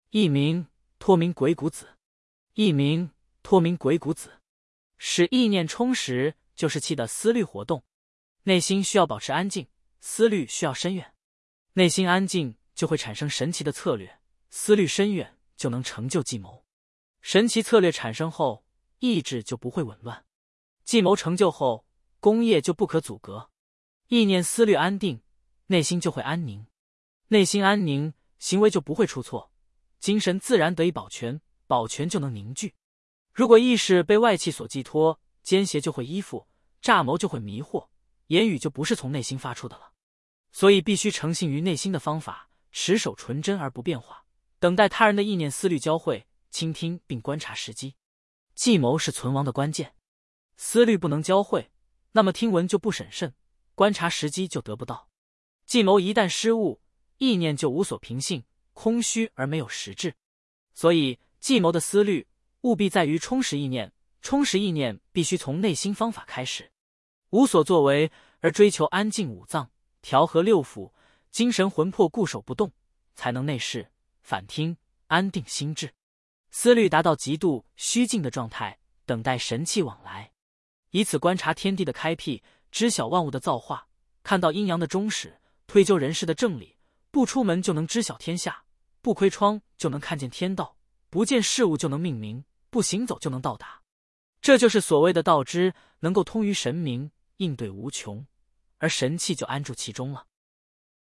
一名托名鬼谷子，一名托名鬼谷子。使意念充实，就是气的思虑活动。内心需要保持安静，思虑需要深远。内心安静就会产生神奇的策略，思虑深远就能成就计谋。神奇策略产生后，意志就不会紊乱；计谋成就后，功业就不可阻隔。意念思虑安定，内心就会安宁。内心安宁，行为就不会出错，精神自然得以保全，保全就能凝聚。如果意识被外气所寄托，奸邪就会依附，诈谋就会迷惑，言语就不是从内心发出的了。所以必须诚信于内心的方法，持守纯真而不变化，等待他人的意念思虑交汇，倾听并观察时机。计谋是存亡的关键，思虑不能交汇，那么听闻就不审慎，观察时机就得不到。计谋一旦失误，意念就无所凭信，空虚而没有实质。所以计谋的思虑务必在于充实意念，充实意念必须从内心方法开始。无所作为而追求安静五脏，调和六腑，精神魂魄固守不动，才能内视反听，安定心智。思虑达到极度虚静的状态，等待神气往来，以此观察天地的开辟，知晓万物的造化，看到阴阳的终始，推究人世的正理。不出门就能知晓天下，不窥窗就能看见天道，不见事物就能命名，不行走就能到达。这就是所谓的道知，能够通于神明，应对无穷，而神气就安住其中了。